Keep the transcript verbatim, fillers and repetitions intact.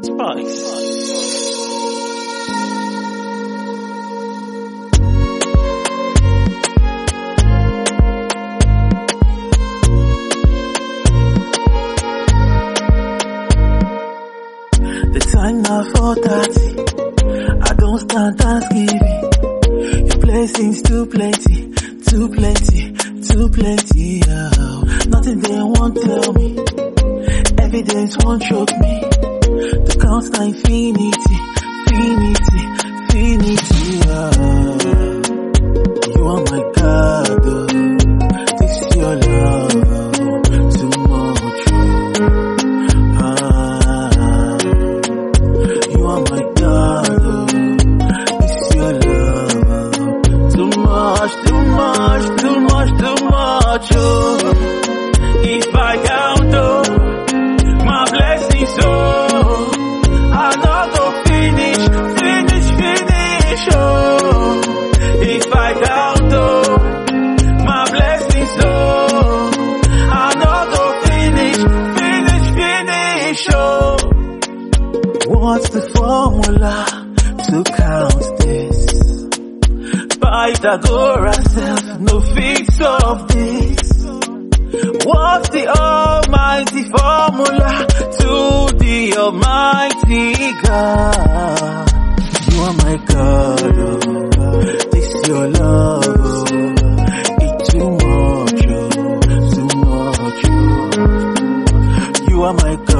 Spice. The time now four thirty. I don't stand Thanksgiving. Your blessings too plenty, too plenty, too plenty. Oh. Nothing they won't tell me. Evidence won't choke me. The count's not infinity, infinity, infinity. Oh. You are my God. Oh. This is your love. Oh. Too much. Oh. Ah. You are my God. Oh. This is your love. Oh. Too much, too much, too much, too much. Oh. If I count, oh, my blessings, oh, I not go finish, finish, finish, oh. If I count, oh, my blessings, oh, I not go finish, finish, finish, oh. What's the formula to count this? Pythagoras self, no fix of this. What's the almighty formula to the almighty God? You are my God, oh. This is your love, oh. It's too much, oh. Too much, oh. You are my God.